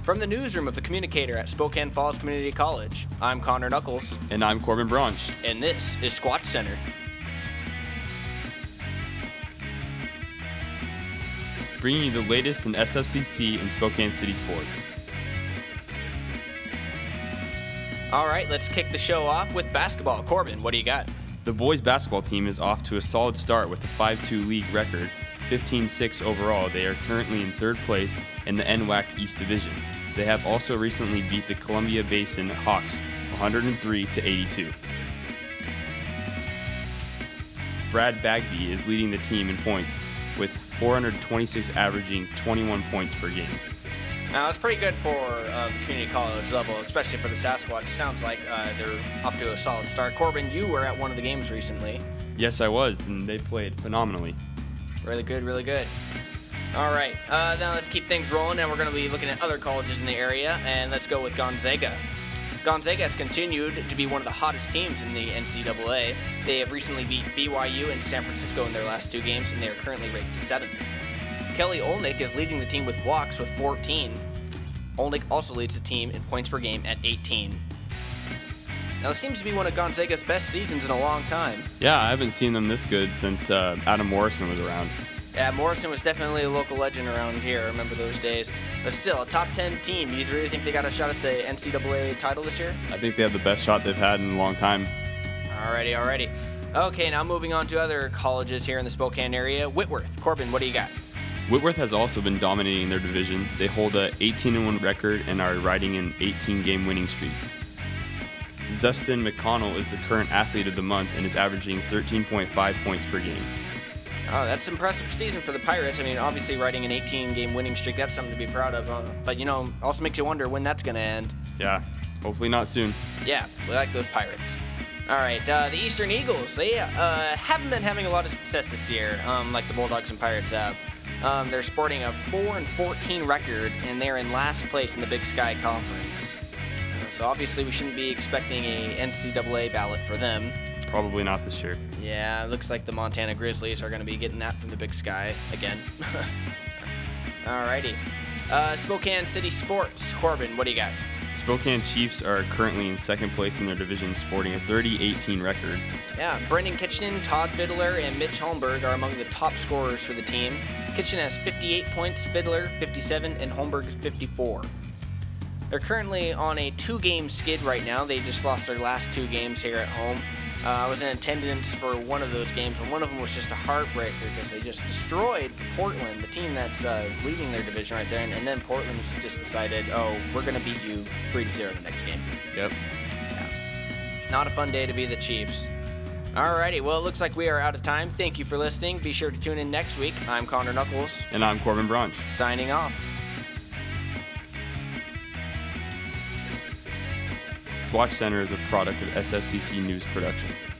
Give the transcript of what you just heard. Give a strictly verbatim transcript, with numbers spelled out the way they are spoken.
From the newsroom of The Communicator at Spokane Falls Community College, I'm Connor Knuckles. And I'm Corbin Branch. And this is Squatch Center. Bringing you the latest in S F C C and Spokane City sports. All right, let's kick the show off with basketball. Corbin, what do you got? The boys basketball team is off to a solid start with a five two league record, fifteen six overall. They are currently in third place in the N W A C East Division. They have also recently beat the Columbia Basin Hawks one hundred three to eighty-two. Brad Bagby is leading the team in points with four hundred twenty-six, averaging twenty-one points per game. Now, it's pretty good for uh, the community college level, especially for the Sasquatch. It sounds like uh, they're off to a solid start. Corbin, you were at one of the games recently. Yes, I was, and they played phenomenally. Really good, really good. All right, uh, now let's keep things rolling, and we're going to be looking at other colleges in the area, and let's go with Gonzaga. Gonzaga has continued to be one of the hottest teams in the N C double A. They have recently beat B Y U and San Francisco in their last two games, and they are currently ranked seventh. Kelly Olnick is leading the team with walks with fourteen. Olnick also leads the team in points per game at eighteen. Now, this seems to be one of Gonzaga's best seasons in a long time. Yeah, I haven't seen them this good since uh, Adam Morrison was around. Yeah, Morrison was definitely a local legend around here. I remember those days. But still, a top ten team. Do you really think they got a shot at the N C double A title this year? I think they have the best shot they've had in a long time. Alrighty, alrighty. Okay, now moving on to other colleges here in the Spokane area. Whitworth. Corbin, what do you got? Whitworth has also been dominating their division. They hold a eighteen and one record and are riding an eighteen game winning streak. Dustin McConnell is the current athlete of the month and is averaging thirteen point five points per game. Oh, that's an impressive season for the Pirates. I mean, obviously riding an eighteen game winning streak, that's something to be proud of. Uh, but, you know, also makes you wonder when that's going to end. Yeah, hopefully not soon. Yeah, we like those Pirates. All right, uh, the Eastern Eagles, they uh, haven't been having a lot of success this year, um, like the Bulldogs and Pirates have. Um, they're sporting a four and fourteen record, and they're in last place in the Big Sky Conference. Uh, so obviously we shouldn't be expecting a N C double A ballot for them. Probably not this year. Yeah, it looks like the Montana Grizzlies are going to be getting that from the Big Sky again. Alrighty. Uh, Spokane City Sports. Corbin, what do you got? Spokane Chiefs are currently in second place in their division, sporting a thirty eighteen record. Yeah, Brendan Kitchen, Todd Fiddler, and Mitch Holmberg are among the top scorers for the team. Kitchen has fifty-eight points, Fiddler fifty-seven, and Holmberg fifty-four. They're currently on a two-game skid right now. They just lost their last two games here at home. Uh, I was in attendance for one of those games, and one of them was just a heartbreaker because they just destroyed Portland, the team that's uh, leading their division right there, and, and then Portland just decided, oh, we're going to beat you three to zero the next game. Yep. Yeah. Not a fun day to be the Chiefs. Alrighty, well, it looks like we are out of time. Thank you for listening. Be sure to tune in next week. I'm Connor Knuckles. And I'm Corbin Branch. Signing off. Squatch Center is a product of S F C C News Production.